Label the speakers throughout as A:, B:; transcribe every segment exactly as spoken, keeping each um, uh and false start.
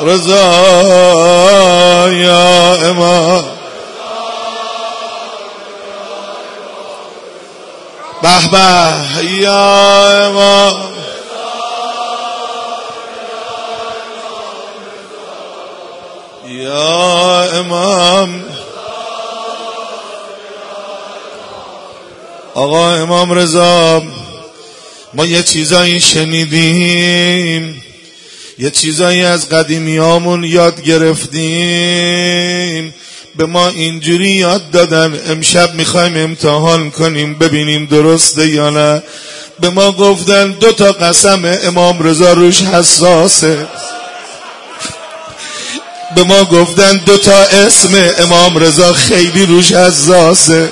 A: رضا یا امام به به یا امام یا امام آقا امام رضا ما یه چیزایی شنیدیم، یه چیزایی از قدیمیامون یاد گرفتیم، به ما اینجوری یاد دادن. امشب میخوایم امتحان کنیم ببینیم درسته یا نه. به ما گفتن دو تا قسم امام رضا روش حساسه. به ما گفتن دو تا اسم امام رضا خیلی روش حساسه.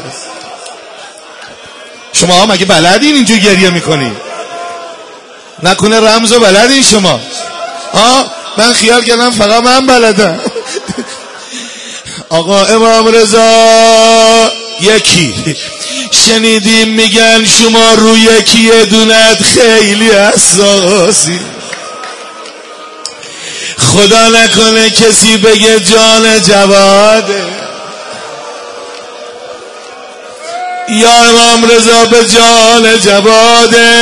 A: شما ها مگه بلدین اینجور گریه میکنی؟ نکنه رمزو بلدین شما؟ ها من خیال کردم فقط من بلدم. آقا امام رضا یکی شنیدیم میگن شما روی یکی دونت خیلی حساسی. خدا نکنه کسی بگه جان جواده. یا امام رضا به جان جواده.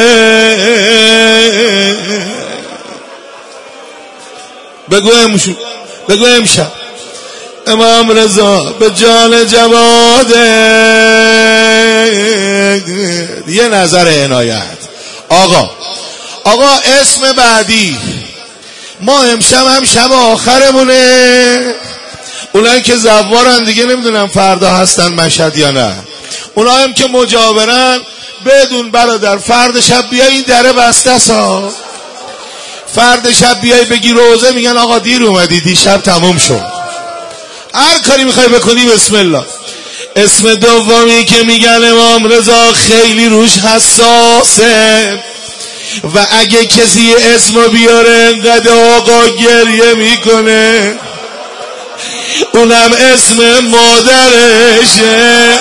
A: بگو امشو بگو امشب امام رضا به جان جواده. یه نظر عنایت آقا. آقا اسم بعدی ما امشب هم شب آخرمونه. اونایی که زوارن دیگه نمیدونم فردا هستن مشهد یا نه. اونایی هم که مجاورن بدون برادر فرد شب بیای این دره بسته سا. فرد شب بیای بگی روزه میگن آقا دیر اومدی دیشب تموم شد. هر کاری میخوای بکنی بسم الله. اسم دومی که میگن امام رضا خیلی روش حساسه و اگه کسی اسمو بیاره انقدر آقا گریه میکنه. اونم اسم مادرشه.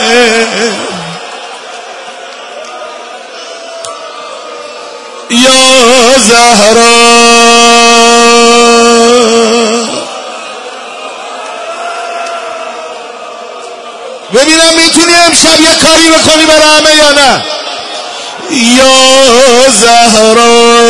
A: یا زهرا ببینم میتونی امشب یه کاری بکنی برای همه یا نه. یا زهرا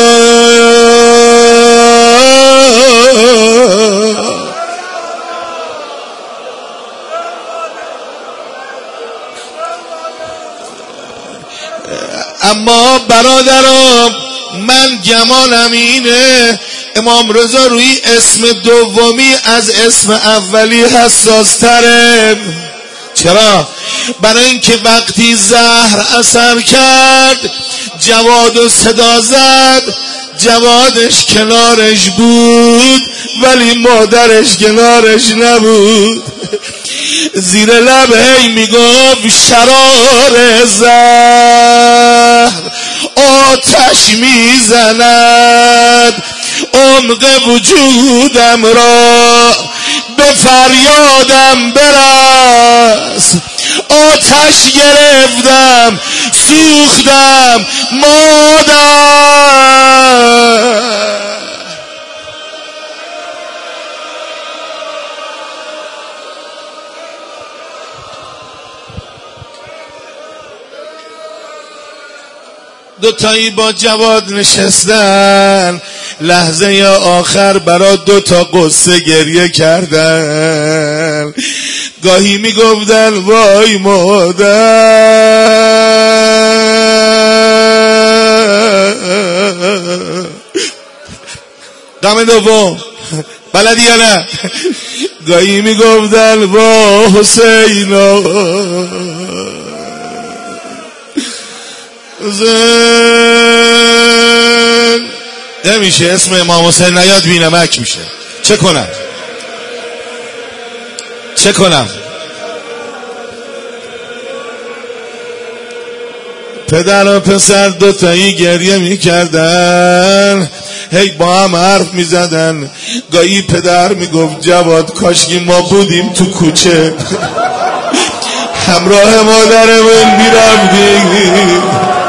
A: اما برادرام من گمانم اینه امام رضا روی اسم دومی از اسم اولی حساس تره. چرا؟ برای اینکه وقتی زهر اثر کرد جواد و صدا زد، جوادش کنارش بود ولی مادرش کنارش نبود. زیر لب هی میگفت شرار زهر آتش میزند عمق وجودم را به فریادم برس. آتش گرفتم سوختم مادر. دوتایی با جواد نشستن لحظه آخر برا دوتا قصه گریه کردن. گاهی میگفتن وای مادر. غم دوم بلدی یا نه؟ گاهی میگفتن وا حسینا زن. نمیشه اسم امام حسین نیاد بینمک میشه. چه کنم چه کنم پدر و پسر دوتایی گریه میکردن هی با هم حرف میزدن. گاهی پدر میگفت جواد کاشکی ما بودیم تو کوچه همراه مادرمون میرفتیم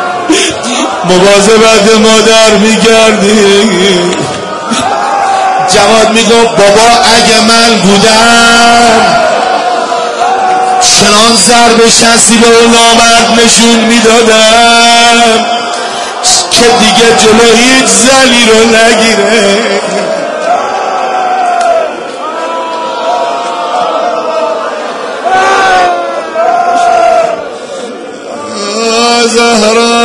A: مواظبت مادر میکردیم. جواد میگفت بابا اگه من بودم چنان ضرب شستی به اون نامرد نشون میدادم که دیگه جلو هیچ زنی رو نگیره. زهرا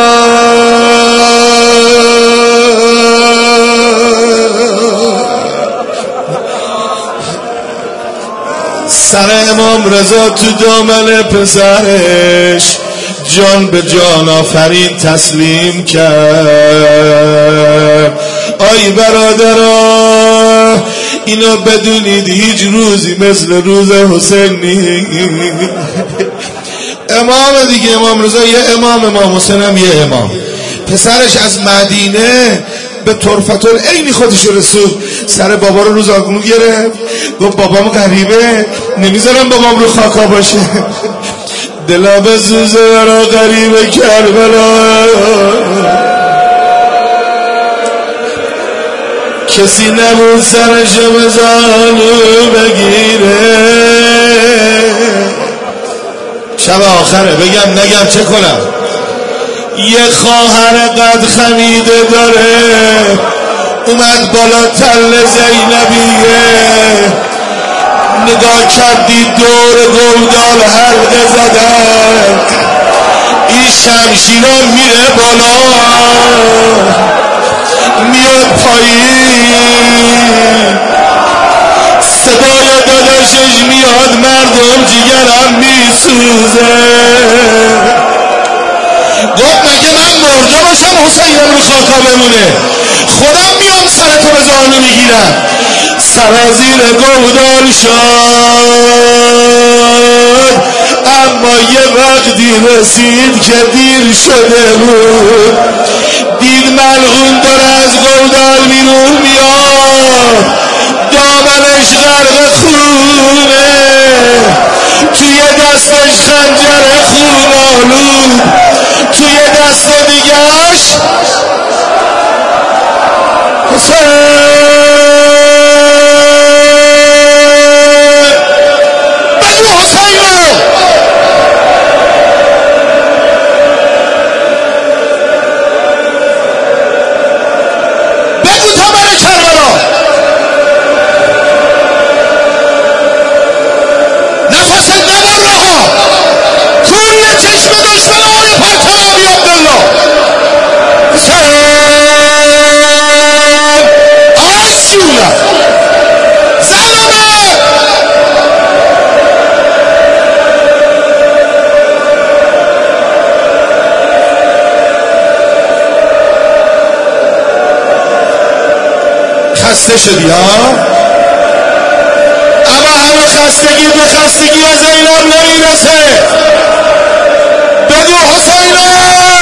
A: سر امام رضا تو دامن پسرش جان به جان آفرین تسلیم کرد. آی برادرها اینو بدونید هیچ روزی مثل روز حسین نیست. امام دیگه امام رضا یه امام، امام حسین هم یه امام. پسرش از مدینه به طرفت العین خودش رسود، سر بابا رو روز آگونو گرفت، گفت بابام غریبه نمیذارم بابام رو خاکا باشه. دلا به زوزه برا غریبه کربلا، کسی نبود سرشو به زانو بگیره. شب آخره بگم نگم چه کنم؟ یه خواهر قد خمیده داره اومد بالا تل زینبیه، نگاه کردی دور گلدال حلقه زدن، این شمشیرا میره بالا میاد پایین، صدای داداشش میاد مردم جیگرم میسوزه. گفت مگه من مرده باشم حسینم رو خاکا بمونه؟ خودم میام سرتو به زانو میگیرم. سرازیر گودال شد، اما یه وقتی رسید که دیر شده بود، دید ملعون داره از گودال بیرون میاد، دامنش غرق خونه، توی دستش خنجر خون آلود، توی دست دیگهش حسین. بگو حسین رو بگو تا بره کربلا. نفس نبر رها، توی چشم دشمن های پرتمامی عبدالله. حسین آسیولا زلمه خسته شدی ها؟ اما همه خستگی به خستگی زینب نمیرسه. بگو حسین